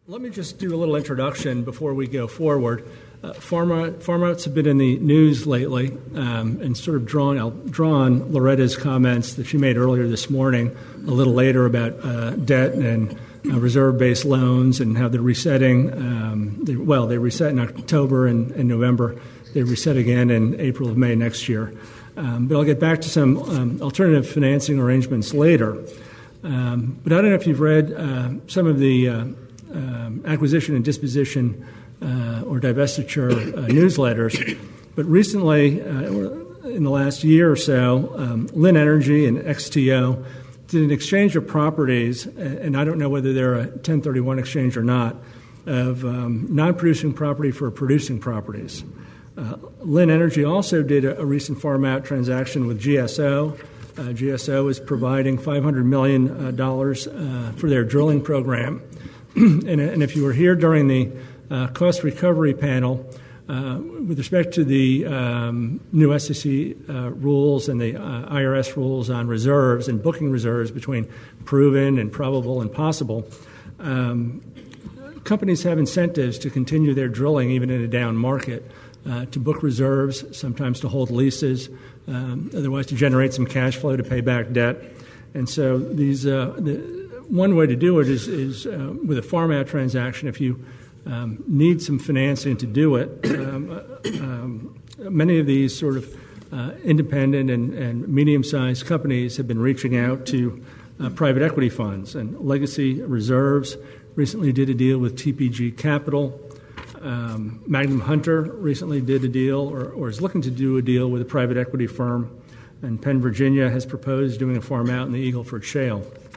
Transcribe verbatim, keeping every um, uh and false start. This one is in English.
Let me just do a little introduction before we go forward. Uh, farm, farm outs have been in the news lately, um, and sort of drawn, I'll draw on Loretta's comments that she made earlier this morning, a little later about uh, debt and uh, reserve-based loans and how they're resetting. Um, they, well, they reset in October and, and November. They reset again in April of May next year. Um, but I'll get back to some um, alternative financing arrangements later. Um, but I don't know if you've read uh, some of the uh, Um, acquisition and disposition uh, or divestiture uh, newsletters. But recently, uh, in the last year or so, um, Lynn Energy and X T O did an exchange of properties, and I don't know whether they're a ten thirty-one exchange or not, of um, non-producing property for producing properties. Uh, Lynn Energy also did a, a recent farm-out transaction with G S O. Uh, G S O is providing five hundred million dollars uh, uh, for their drilling program. And, and if you were here during the uh, cost recovery panel, uh, with respect to the um, new S E C uh, rules and the uh, I R S rules on reserves and booking reserves between proven and probable and possible, um, companies have incentives to continue their drilling even in a down market, uh, to book reserves, sometimes to hold leases, um, otherwise to generate some cash flow to pay back debt. And so these uh, the, one way to do it is, is uh, with a farm-out transaction. If you um, need some financing to do it, um, uh, um, many of these sort of uh, independent and, and medium-sized companies have been reaching out to uh, private equity funds. And Legacy Reserves recently did a deal with T P G Capital. Um, Magnum Hunter recently did a deal or, or is looking to do a deal with a private equity firm. And Penn Virginia has proposed doing a farm-out in the Eagle Ford Shale.